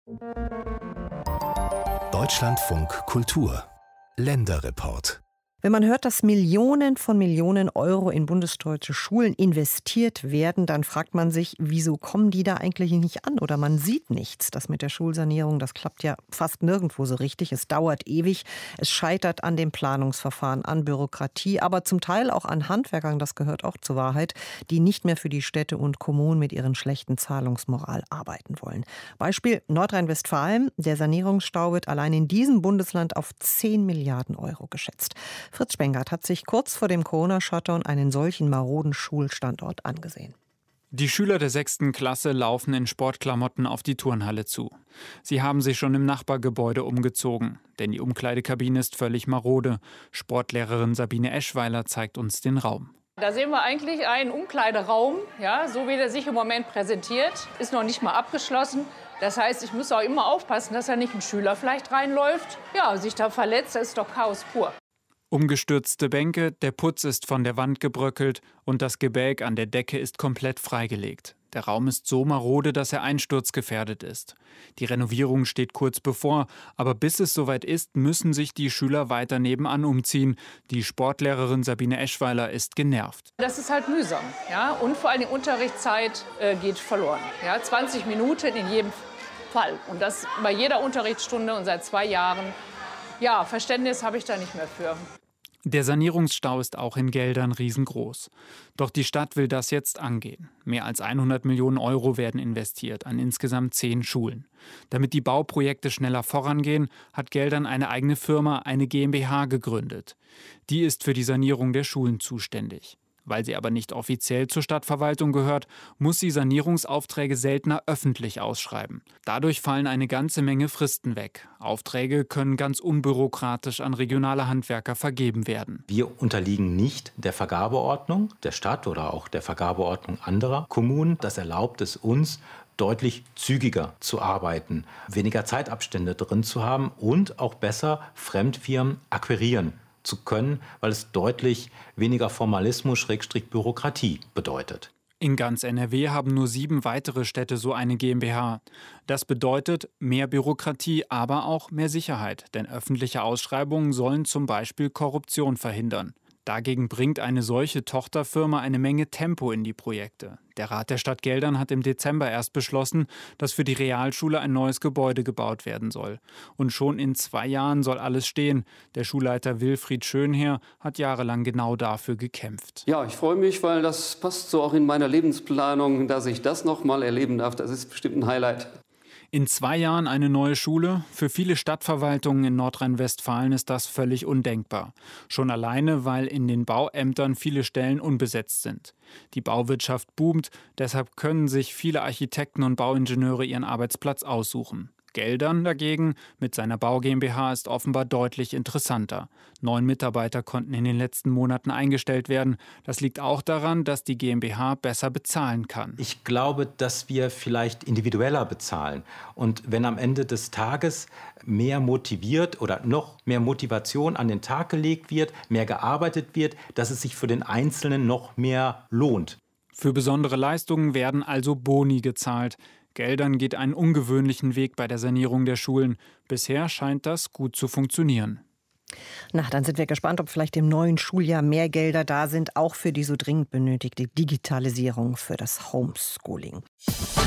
Deutschlandfunk Kultur Länderreport. Wenn man hört, dass Millionen von Millionen Euro in bundesdeutsche Schulen investiert werden, dann fragt man sich, wieso kommen die da eigentlich nicht an? Oder man sieht nichts. Das mit der Schulsanierung, das klappt ja fast nirgendwo so richtig. Es dauert ewig. Es scheitert an dem Planungsverfahren, an Bürokratie, aber zum Teil auch an Handwerkern, das gehört auch zur Wahrheit, die nicht mehr für die Städte und Kommunen mit ihren schlechten Zahlungsmoral arbeiten wollen. Beispiel Nordrhein-Westfalen. Der Sanierungsstau wird allein in diesem Bundesland auf 10 Milliarden Euro geschätzt. Fritz Spengert hat sich kurz vor dem Corona-Shutdown einen solchen maroden Schulstandort angesehen. Die Schüler der 6. Klasse laufen in Sportklamotten auf die Turnhalle zu. Sie haben sich schon im Nachbargebäude umgezogen, denn die Umkleidekabine ist völlig marode. Sportlehrerin Sabine Eschweiler zeigt uns den Raum. Da sehen wir eigentlich einen Umkleideraum, ja, so wie der sich im Moment präsentiert, ist noch nicht mal abgeschlossen. Das heißt, ich muss auch immer aufpassen, dass da nicht ein Schüler vielleicht reinläuft, ja, sich da verletzt, das ist doch Chaos pur. Umgestürzte Bänke, der Putz ist von der Wand gebröckelt und das Gebälk an der Decke ist komplett freigelegt. Der Raum ist so marode, dass er einsturzgefährdet ist. Die Renovierung steht kurz bevor, aber bis es soweit ist, müssen sich die Schüler weiter nebenan umziehen. Die Sportlehrerin Sabine Eschweiler ist genervt. Das ist halt mühsam, ja, und vor allem die Unterrichtszeit geht verloren. Ja, 20 Minuten in jedem Fall und das bei jeder Unterrichtsstunde und seit 2 Jahren. Ja, Verständnis habe ich da nicht mehr für. Der Sanierungsstau ist auch in Geldern riesengroß. Doch die Stadt will das jetzt angehen. Mehr als 100 Millionen Euro werden investiert an insgesamt 10 Schulen. Damit die Bauprojekte schneller vorangehen, hat Geldern eine eigene Firma, eine GmbH, gegründet. Die ist für die Sanierung der Schulen zuständig. Weil sie aber nicht offiziell zur Stadtverwaltung gehört, muss sie Sanierungsaufträge seltener öffentlich ausschreiben. Dadurch fallen eine ganze Menge Fristen weg. Aufträge können ganz unbürokratisch an regionale Handwerker vergeben werden. Wir unterliegen nicht der Vergabeordnung der Stadt oder auch der Vergabeordnung anderer Kommunen. Das erlaubt es uns, deutlich zügiger zu arbeiten, weniger Zeitabstände drin zu haben und auch besser Fremdfirmen akquirieren zu können, weil es deutlich weniger Formalismus / Bürokratie bedeutet. In ganz NRW haben nur 7 weitere Städte so eine GmbH. Das bedeutet mehr Bürokratie, aber auch mehr Sicherheit, denn öffentliche Ausschreibungen sollen zum Beispiel Korruption verhindern. Dagegen bringt eine solche Tochterfirma eine Menge Tempo in die Projekte. Der Rat der Stadt Geldern hat im Dezember erst beschlossen, dass für die Realschule ein neues Gebäude gebaut werden soll. Und schon in 2 Jahren soll alles stehen. Der Schulleiter Wilfried Schönherr hat jahrelang genau dafür gekämpft. Ja, ich freue mich, weil das passt so auch in meiner Lebensplanung, dass ich das noch mal erleben darf. Das ist bestimmt ein Highlight. In 2 Jahren eine neue Schule? Für viele Stadtverwaltungen in Nordrhein-Westfalen ist das völlig undenkbar. Schon alleine, weil in den Bauämtern viele Stellen unbesetzt sind. Die Bauwirtschaft boomt, deshalb können sich viele Architekten und Bauingenieure ihren Arbeitsplatz aussuchen. Geldern dagegen mit seiner Bau GmbH ist offenbar deutlich interessanter. 9 Mitarbeiter konnten in den letzten Monaten eingestellt werden. Das liegt auch daran, dass die GmbH besser bezahlen kann. Ich glaube, dass wir vielleicht individueller bezahlen. Und wenn am Ende des Tages mehr motiviert oder noch mehr Motivation an den Tag gelegt wird, mehr gearbeitet wird, dass es sich für den Einzelnen noch mehr lohnt. Für besondere Leistungen werden also Boni gezahlt. Geldern geht einen ungewöhnlichen Weg bei der Sanierung der Schulen. Bisher scheint das gut zu funktionieren. Na, dann sind wir gespannt, ob vielleicht im neuen Schuljahr mehr Gelder da sind, auch für die so dringend benötigte Digitalisierung für das Homeschooling.